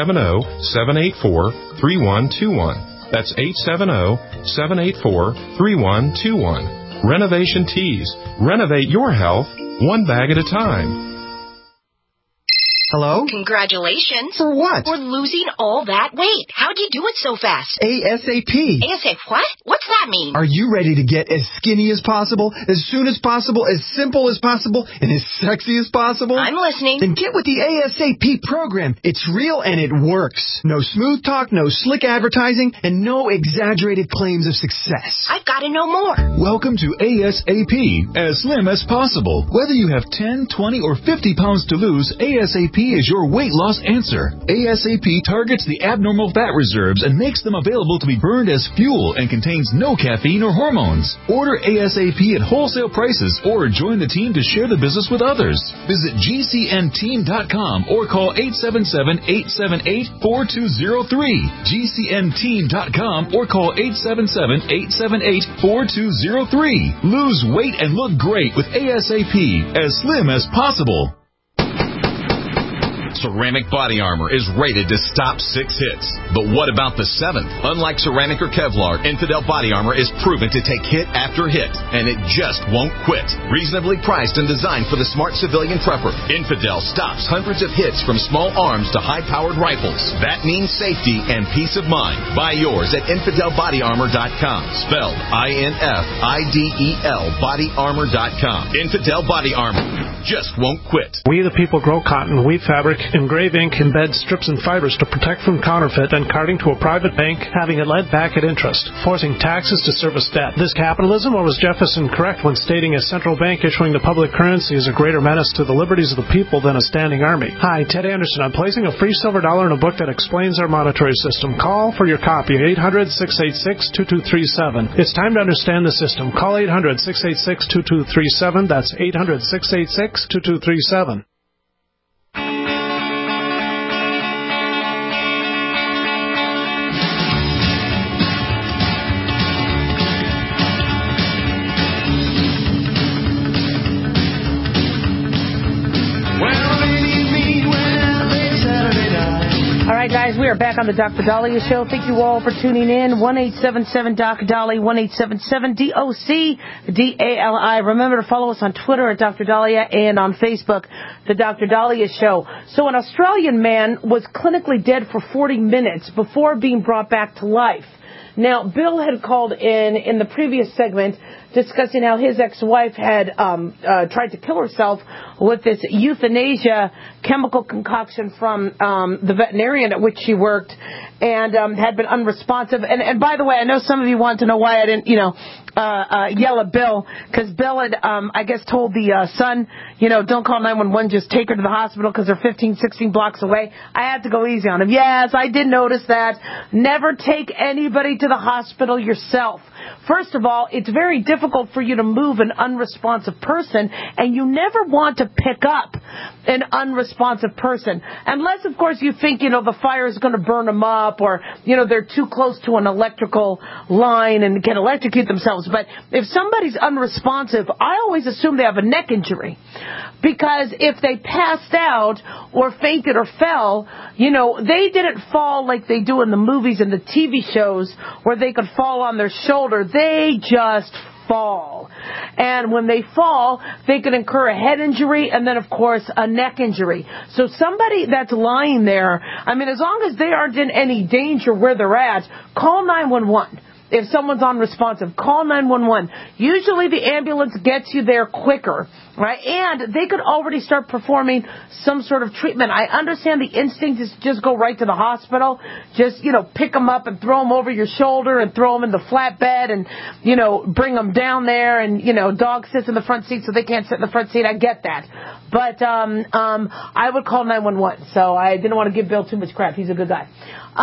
870-784-3121. That's 870-784-3121. Renovation Teas. Renovate your health, one bag at a time. Hello? Congratulations. For what? For losing all that weight. How'd you do it so fast? ASAP. ASAP what? What's that mean? Are you ready to get as skinny as possible, as soon as possible, as simple as possible, and as sexy as possible? I'm listening. Then get with the ASAP program. It's real and it works. No smooth talk, no slick advertising, and no exaggerated claims of success. I've got to know more. Welcome to ASAP, as slim as possible. Whether you have 10, 20, or 50 pounds to lose, ASAP is your weight loss answer. ASAP targets the abnormal fat reserves and makes them available to be burned as fuel and contains no caffeine or hormones. Order ASAP at wholesale prices or join the team to share the business with others. Visit GCNteam.com or call 877-878-4203. GCNteam.com or call 877-878-4203. Lose weight and look great with ASAP, as slim as possible. Ceramic Body Armor is rated to stop 6 hits. But what about the 7th? Unlike ceramic or Kevlar, Infidel Body Armor is proven to take hit after hit, and it just won't quit. Reasonably priced and designed for the smart civilian prepper, Infidel stops hundreds of hits from small arms to high-powered rifles. That means safety and peace of mind. Buy yours at InfidelBodyArmor.com. Spelled INFIDEL BodyArmor.com. Infidel Body Armor just won't quit. We the people grow cotton, weave fabric, engrave ink, embed strips and fibers to protect from counterfeit and carting to a private bank, having it lent back at interest, forcing taxes to service debt. This capitalism, or was Jefferson correct when stating a central bank issuing the public currency is a greater menace to the liberties of the people than a standing army? Hi, Ted Anderson. I'm placing a free silver dollar in a book that explains our monetary system. Call for your copy, 800-686-2237. It's time to understand the system. Call 800-686-2237. That's 800-686-2237. All right, guys, we are back on the Dr. Dahlia Show. Thank you all for tuning in. 1-877-DOC-DALI, 1-877-DOC-DALI. Remember to follow us on Twitter at Dr. Dahlia and on Facebook, the Dr. Dahlia Show. So an Australian man was clinically dead for 40 minutes before being brought back to life. Now, Bill had called in the previous segment discussing how his ex-wife had tried to kill herself with this euthanasia chemical concoction from the veterinarian at which she worked, and had been unresponsive. And by the way, I know some of you want to know why I didn't, yell at Bill, because Bill had, I guess, told the son, don't call 911, just take her to the hospital because they're 15, 16 blocks away. I had to go easy on him. Yes, I did notice that. Never take anybody to the hospital yourself. First of all, it's very difficult for you to move an unresponsive person, and you never want to pick up an unresponsive person. Unless, of course, you think, the fire is going to burn them up, or, they're too close to an electrical line and can electrocute themselves. But if somebody's unresponsive, I always assume they have a neck injury. Because if they passed out or fainted or fell, they didn't fall like they do in the movies and the TV shows where they could fall on their shoulder. They just fall. And when they fall, they could incur a head injury and then, of course, a neck injury. So somebody that's lying there, as long as they aren't in any danger where they're at, call 911. If someone's unresponsive, call 911. Usually the ambulance gets you there quicker, right? And they could already start performing some sort of treatment. I understand the instinct is just go right to the hospital. Just, pick them up and throw them over your shoulder and throw them in the flatbed and, bring them down there and, dog sits in the front seat so they can't sit in the front seat. I get that. But I would call 911. So I didn't want to give Bill too much crap. He's a good guy.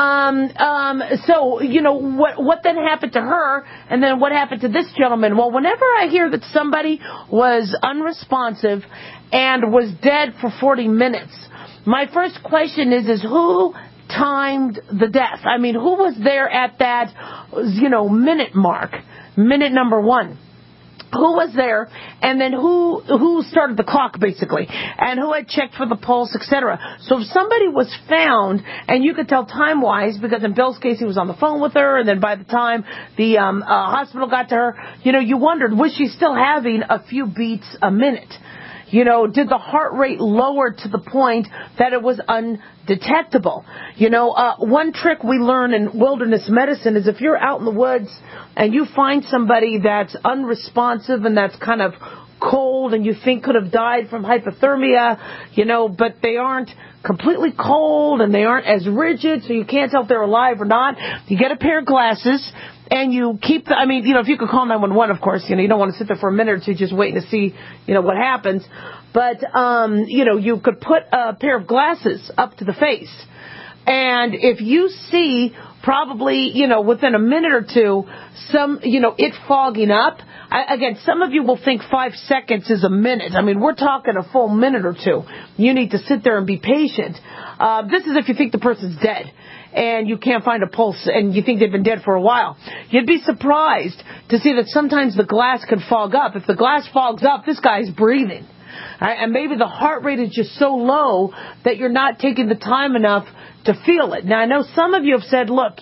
So, what then happened to her, and then what happened to this gentleman? Well, whenever I hear that somebody was unresponsive and was dead for 40 minutes, my first question is who timed the death? Who was there at that, minute mark, minute number 1? Who was there, and then who started the clock, basically, and who had checked for the pulse, etc. So if somebody was found, and you could tell time-wise, because in Bill's case, he was on the phone with her, and then by the time the hospital got to her, you wondered, was she still having a few beats a minute? Did the heart rate lower to the point that it was undetectable? One trick we learn in wilderness medicine is if you're out in the woods and you find somebody that's unresponsive and that's kind of cold and you think could have died from hypothermia, but they aren't completely cold and they aren't as rigid, so you can't tell if they're alive or not, you get a pair of glasses. And you keep if you could call 911, of course, you don't want to sit there for a minute or two just waiting to see, what happens. But, you could put a pair of glasses up to the face. And if you see probably, within a minute or two, it fogging up, again, some of you will think 5 seconds is a minute. We're talking a full minute or two. You need to sit there and be patient. This is if you think the person's dead and you can't find a pulse and you think they've been dead for a while. You'd be surprised to see that sometimes the glass can fog up. If the glass fogs up, this guy's breathing. Right? And maybe the heart rate is just so low that you're not taking the time enough to feel it. Now, I know some of you have said, look,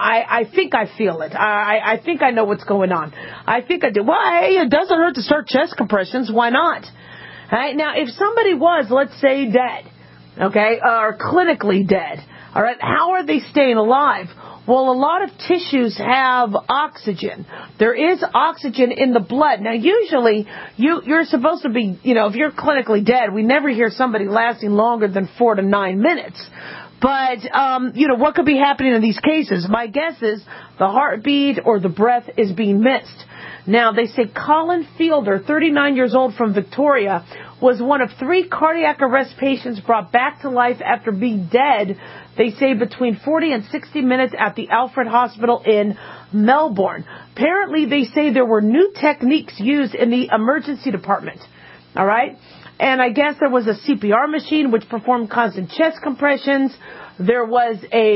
I think I feel it. I think I know what's going on. I think I do. Well, hey, it doesn't hurt to start chest compressions. Why not? All right? Now, if somebody was, let's say, dead, okay, or clinically dead, all right, how are they staying alive? Well, a lot of tissues have oxygen. There is oxygen in the blood. Now, usually, you're supposed to be, if you're clinically dead, we never hear somebody lasting longer than 4 to 9 minutes. But, what could be happening in these cases? My guess is the heartbeat or the breath is being missed. Now, they say Colin Fielder, 39 years old from Victoria, was one of 3 cardiac arrest patients brought back to life after being dead, they say, between 40 and 60 minutes at the Alfred Hospital in Melbourne. Apparently, they say there were new techniques used in the emergency department. All right? And I guess there was a CPR machine which performed constant chest compressions. There was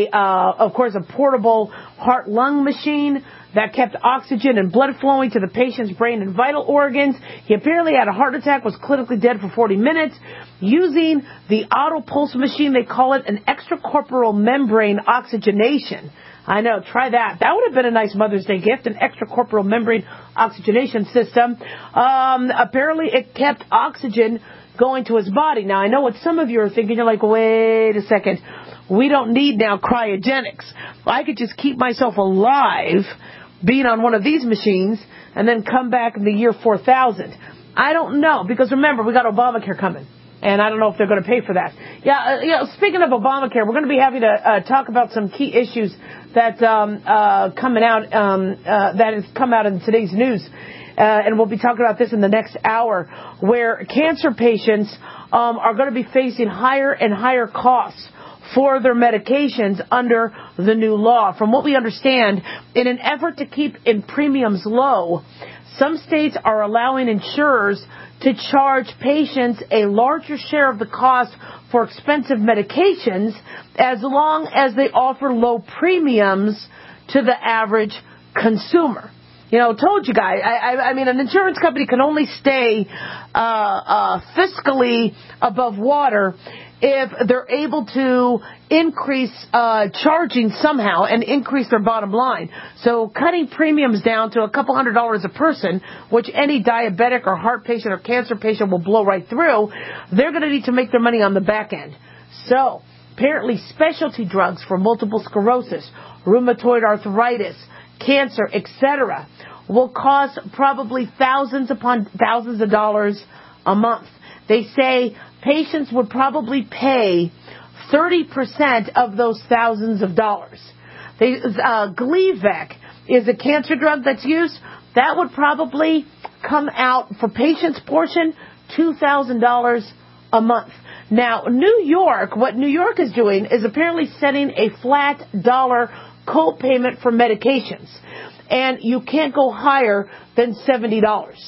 of course, a portable heart-lung machine that kept oxygen and blood flowing to the patient's brain and vital organs. He apparently had a heart attack, was clinically dead for 40 minutes. Using the auto pulse machine, they call it an extracorporeal membrane oxygenation. I know, try that. That would have been a nice Mother's Day gift, an extracorporeal membrane oxygenation system. Apparently it kept oxygen going to his body. Now, I know what some of you are thinking. You're like, wait a second. We don't need now cryogenics. I could just keep myself alive being on one of these machines and then come back in the year 4000. I don't know, because remember, we got Obamacare coming. And I don't know if they're going to pay for that. Speaking of Obamacare, we're going to be having to talk about some key issues that that has come out in today's news. And we'll be talking about this in the next hour, where cancer patients are going to be facing higher and higher costs for their medications under the new law. From what we understand, in an effort to keep premiums low, some states are allowing insurers to charge patients a larger share of the cost for expensive medications as long as they offer low premiums to the average consumer. told you guys. I mean, an insurance company can only stay fiscally above water if they're able to increase charging somehow and increase their bottom line. So cutting premiums down to a couple $100 a person, which any diabetic or heart patient or cancer patient will blow right through, they're going to need to make their money on the back end. So apparently specialty drugs for multiple sclerosis, rheumatoid arthritis, cancer, etc., will cost probably thousands upon thousands of dollars a month. They say patients would probably pay 30% of those thousands of dollars. Gleevec is a cancer drug that's used. That would probably come out for patients' portion $2,000 a month. Now, what New York is doing is apparently setting a flat dollar co-payment for medications. And you can't go higher than $70.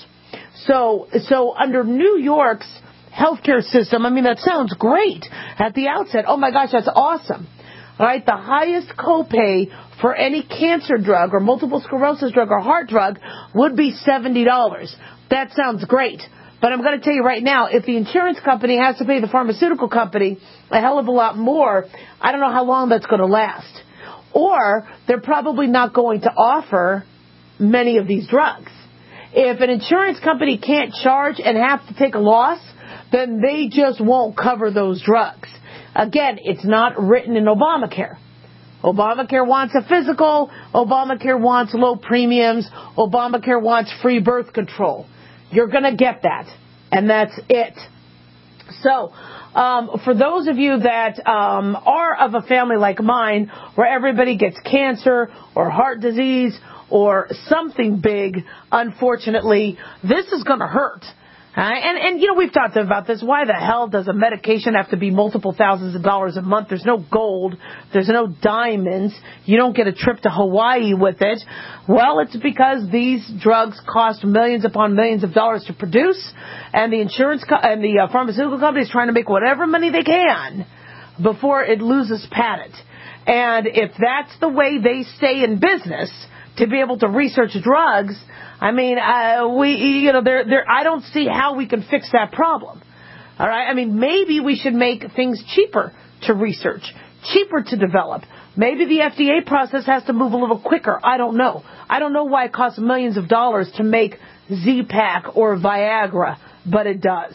So under New York's healthcare system, I mean, that sounds great at the outset. Oh my gosh, that's awesome. All right, the highest copay for any cancer drug or multiple sclerosis drug or heart drug would be $70. That sounds great. But I'm going to tell you right now, if the insurance company has to pay the pharmaceutical company a hell of a lot more, I don't know how long that's going to last. Or they're probably not going to offer many of these drugs. If an insurance company can't charge and have to take a loss, then they just won't cover those drugs. Again, it's not written in Obamacare. Obamacare wants a physical. Obamacare wants low premiums. Obamacare wants free birth control. You're going to get that, and that's it. So, for those of you that are of a family like mine, where everybody gets cancer or heart disease or something big, unfortunately, this is going to hurt. And we've talked about this. Why the hell does a medication have to be multiple thousands of dollars a month? There's no gold. There's no diamonds. You don't get a trip to Hawaii with it. Well, it's because these drugs cost millions upon millions of dollars to produce, and the pharmaceutical company is trying to make whatever money they can before it loses patent. And if that's the way they stay in business, to be able to research drugs, I mean, I don't see how we can fix that problem. All right? I mean, maybe we should make things cheaper to research, cheaper to develop. Maybe the FDA process has to move a little quicker. I don't know. I don't know why it costs millions of dollars to make Z-Pak or Viagra, but it does.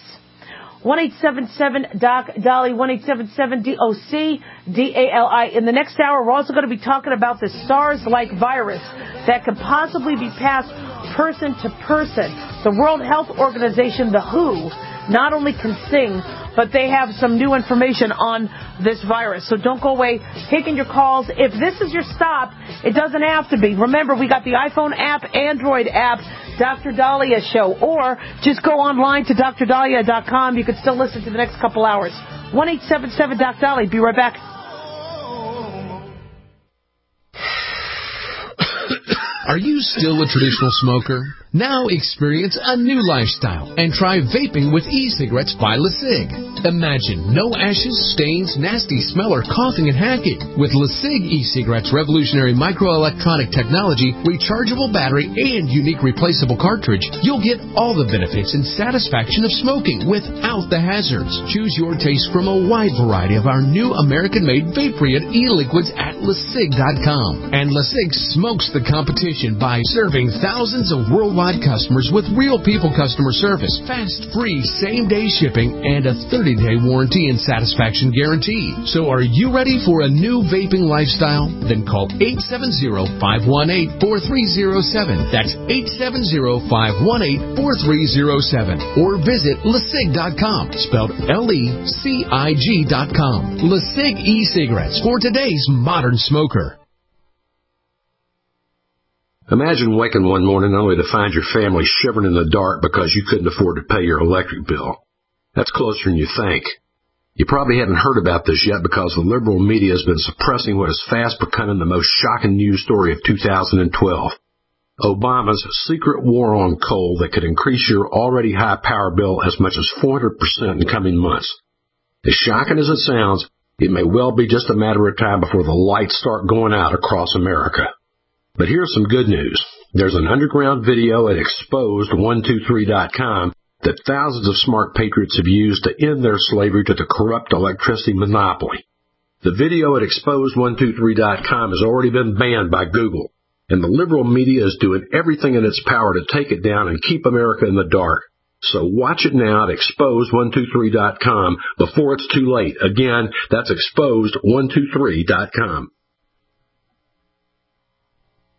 1-877-DOC-DALI, 1-877-DOC-DALI. In the next hour, we're also going to be talking about the SARS-like virus that could possibly be passed person to person. The World Health Organization, the WHO, not only can sing, but they have some new information on this virus. So don't go away. Taking your calls. If this is your stop, it doesn't have to be. Remember, we got the iPhone app, Android app, Dr. Dahlia Show, or just go online to drdahlia.com. You can still listen to the next couple hours. 1-877-DOC-DALI. Be right back. Are you still a traditional smoker? Now experience a new lifestyle and try vaping with e-cigarettes by LeSig. Imagine no ashes, stains, nasty smell, or coughing and hacking. With LeSig e-cigarettes' revolutionary microelectronic technology, rechargeable battery, and unique replaceable cartridge, you'll get all the benefits and satisfaction of smoking without the hazards. Choose your taste from a wide variety of our new American-made Vaporeon e-liquids at LeSig.com. And LeSig smokes the competition by serving thousands of worldwide customers with real people customer service, fast, free, same-day shipping, and a 30-day warranty and satisfaction guarantee. So are you ready for a new vaping lifestyle? Then call 870-518-4307. That's 870-518-4307. Or visit LeSig.com, spelled LECIG.com. LeSig e-cigarettes for today's modern smoker. Imagine waking one morning only to find your family shivering in the dark because you couldn't afford to pay your electric bill. That's closer than you think. You probably haven't heard about this yet because the liberal media has been suppressing what is fast becoming the most shocking news story of 2012. Obama's secret war on coal that could increase your already high power bill as much as 400% in coming months. As shocking as it sounds, it may well be just a matter of time before the lights start going out across America. But here's some good news. There's an underground video at exposed123.com that thousands of smart patriots have used to end their slavery to the corrupt electricity monopoly. The video at exposed123.com has already been banned by Google, and the liberal media is doing everything in its power to take it down and keep America in the dark. So watch it now at exposed123.com before it's too late. Again, that's exposed123.com.